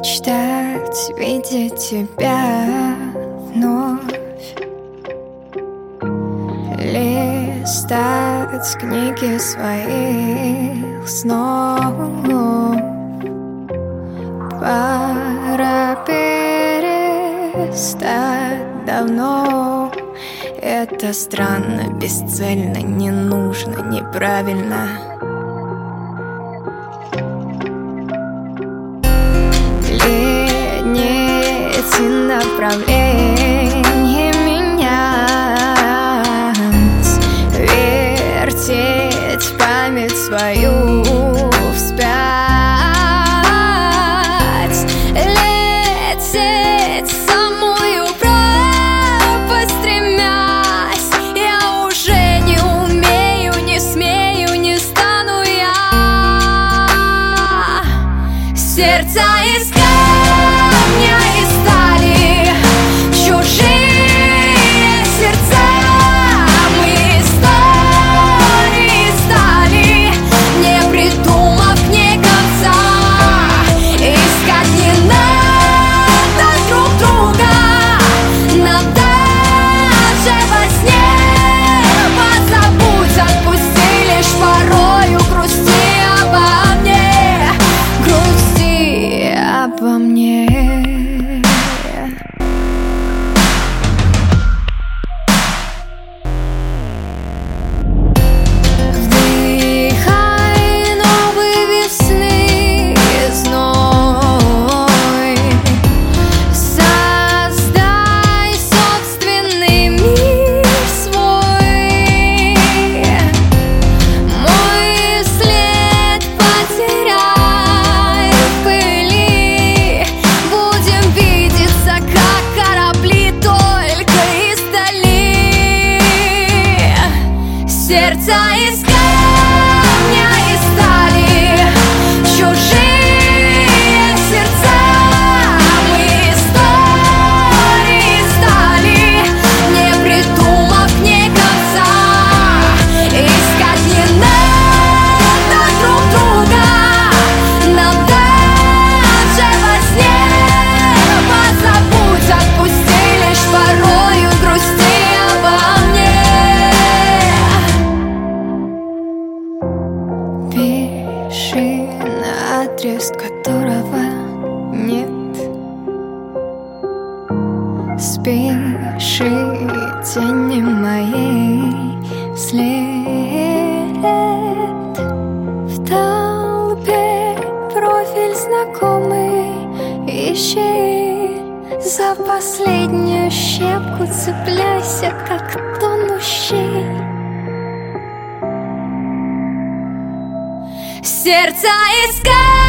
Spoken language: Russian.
Мечтать видеть тебя вновь, листать книги своих снов. Пора перестать давно. Это странно, бесцельно, не нужно, неправильно. Ледницы направление менять, вертеть память свою вспять, лететь в самую пропасть стремясь. Я уже не умею, не смею, не стану я сердца искать. Обо мне вдыхай новой весны зной, создай собственный мир свой. Мой след потеряй в пыли, будем видеться как корабли, только издали. Сердца из камня и стали, чужие сердца. Мы истории стали, не придумав ни конца. Искать не надо друг друга, нам даже во сне. Позабудь, отпусти, лишь порою грусти обо мне. Пиши на адрес, которого нет. Спеши тени моей вслед. В толпе профиль знакомый ищи. За последнюю щепку цепляйся, как тонущий. Сердца искать.